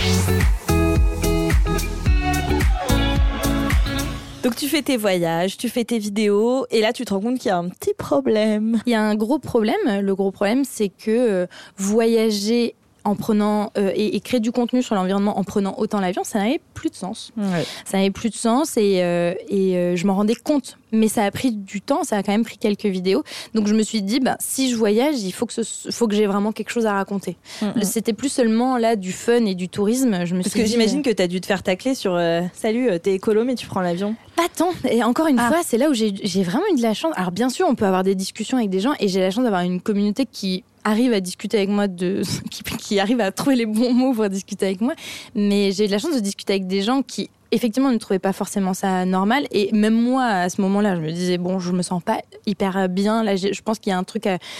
Donc tu fais tes voyages, tu fais tes vidéos, et là tu te rends compte qu'il y a un petit problème. Il y a un gros problème. Le gros problème, c'est que voyager en prenant et créer du contenu sur l'environnement en prenant autant l'avion, ça n'avait plus de sens. Ouais. Ça n'avait plus de sens et je m'en rendais compte. Mais ça a pris du temps, ça a quand même pris quelques vidéos. Donc je me suis dit, si je voyage, il faut que j'ai vraiment quelque chose à raconter. C'était plus seulement là du fun et du tourisme. Parce que j'imagine que tu as dû te faire tacler sur salut, t'es écolo mais tu prends l'avion. Pas tant. Et encore une fois, c'est là où j'ai vraiment eu de la chance. Alors bien sûr, on peut avoir des discussions avec des gens et j'ai la chance d'avoir une communauté qui arrive à discuter avec moi, qui arrive à trouver les bons mots pour discuter avec moi. Mais j'ai eu de la chance de discuter avec des gens qui effectivement ne trouvaient pas forcément ça normal, et même moi à ce moment-là je me disais je me sens pas hyper bien là, je pense qu'il y a un truc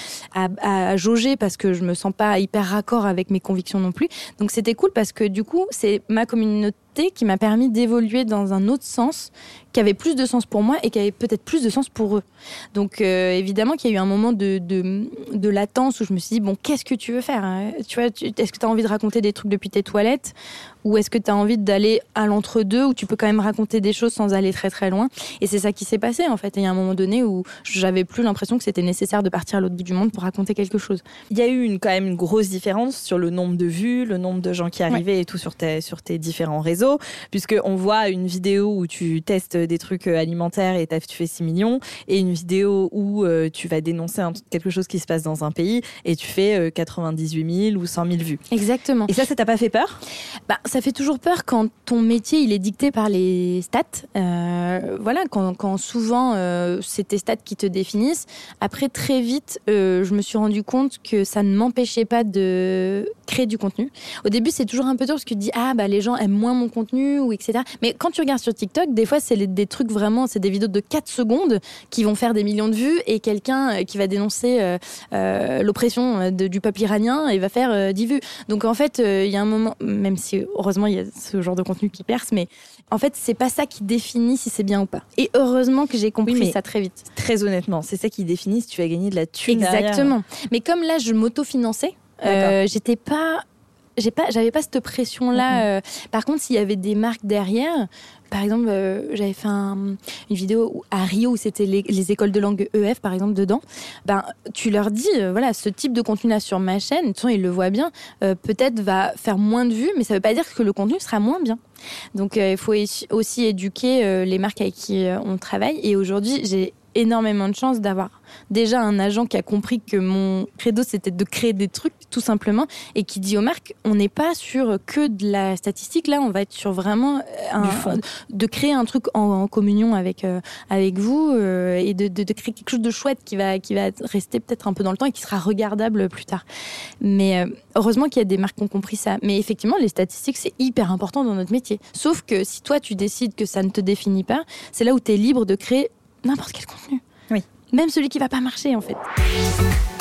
à jauger parce que je me sens pas hyper raccord avec mes convictions non plus. Donc c'était cool parce que du coup c'est ma communauté qui m'a permis d'évoluer dans un autre sens qui avait plus de sens pour moi et qui avait peut-être plus de sens pour eux. Donc évidemment qu'il y a eu un moment de latence où je me suis dit qu'est-ce que tu veux faire, hein, tu vois, est-ce que tu as envie de raconter des trucs depuis tes toilettes ou est-ce que tu as envie d'aller à l'entre-deux où tu peux quand même raconter des choses sans aller très très loin. Et c'est ça qui s'est passé en fait. Et il y a un moment donné où j'avais plus l'impression que c'était nécessaire de partir à l'autre bout du monde pour raconter quelque chose. Il y a eu quand même une grosse différence sur le nombre de vues, le nombre de gens qui arrivaient et tout sur tes différents réseaux, puisqu'on voit une vidéo où tu testes des trucs alimentaires et tu fais 6 millions, et une vidéo où tu vas dénoncer quelque chose qui se passe dans un pays et tu fais 98 000 ou 100 000 vues. Exactement. Et ça t'a pas fait peur ? Ça fait toujours peur quand ton métier il est dicté par les stats. Voilà, quand souvent c'est tes stats qui te définissent. Après, très vite, je me suis rendu compte que ça ne m'empêchait pas de créer du contenu. Au début, c'est toujours un peu dur parce que tu te dis les gens aiment moins mon contenu ou etc. Mais quand tu regardes sur TikTok, des fois c'est des trucs vraiment, c'est des vidéos de 4 secondes qui vont faire des millions de vues, et quelqu'un qui va dénoncer l'oppression du peuple iranien et va faire 10 vues. Donc en fait, il y a un moment, même si heureusement il y a ce genre de contenu qui perce, mais en fait c'est pas ça qui définit si c'est bien ou pas. Et heureusement que j'ai compris ça très vite. Très honnêtement, c'est ça qui définit si tu vas gagner de la thune. Exactement. Mais comme là je m'autofinançais, j'avais pas cette pression-là. Par contre, s'il y avait des marques derrière, par exemple, j'avais fait une vidéo à Rio où c'était les écoles de langue EF, par exemple, dedans. Tu leur dis, voilà, ce type de contenu-là sur ma chaîne, de toute façon, ils le voient bien, peut-être va faire moins de vues, mais ça veut pas dire que le contenu sera moins bien. Donc, il faut aussi éduquer les marques avec qui on travaille. Et aujourd'hui, j'ai énormément de chance d'avoir déjà un agent qui a compris que mon credo c'était de créer des trucs tout simplement, et qui dit aux marques on n'est pas sur que de la statistique, là on va être sur vraiment de créer un truc en communion avec vous, et de créer quelque chose de chouette qui va rester peut-être un peu dans le temps et qui sera regardable plus tard. Mais heureusement qu'il y a des marques qui ont compris ça. Mais effectivement les statistiques c'est hyper important dans notre métier, sauf que si toi tu décides que ça ne te définit pas, c'est là où tu es libre de créer n'importe quel contenu. Oui. Même celui qui va pas marcher, en fait.